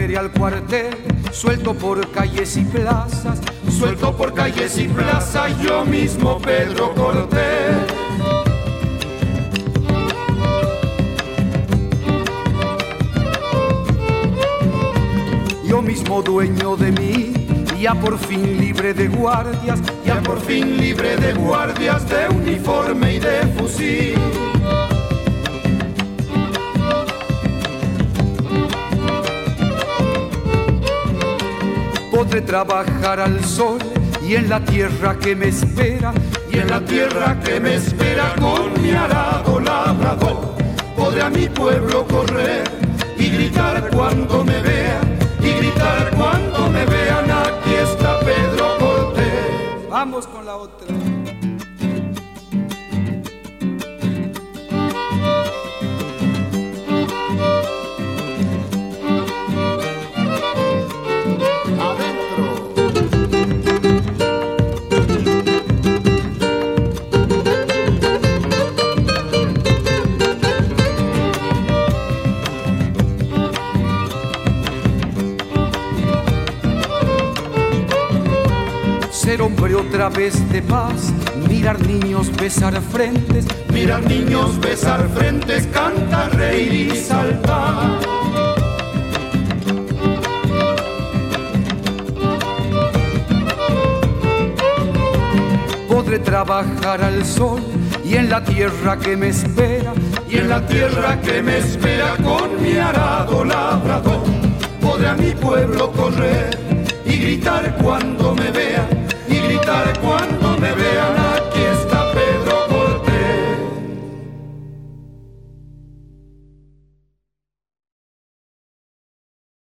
volveré al cuartel, suelto por calles y plazas, suelto por calles y plazas, yo mismo Pedro Cortés. Yo mismo dueño de mí, ya por fin libre de guardias, ya por fin libre de guardias, de uniforme y de fusil. Podré trabajar al sol y en la tierra que me espera, y en la tierra que me espera con mi arado labrador. Podré a mi pueblo correr y gritar cuando me vean, y gritar cuando me vean, aquí está Pedro Cortés. Vamos con la otra. Ser hombre otra vez de paz, mirar niños, besar frentes, mirar niños, besar frentes, cantar, reír y saltar. Podré trabajar al sol y en la tierra que me espera, y en la tierra que me espera con mi arado labrador. Podré a mi pueblo correr y gritar cuando me vea.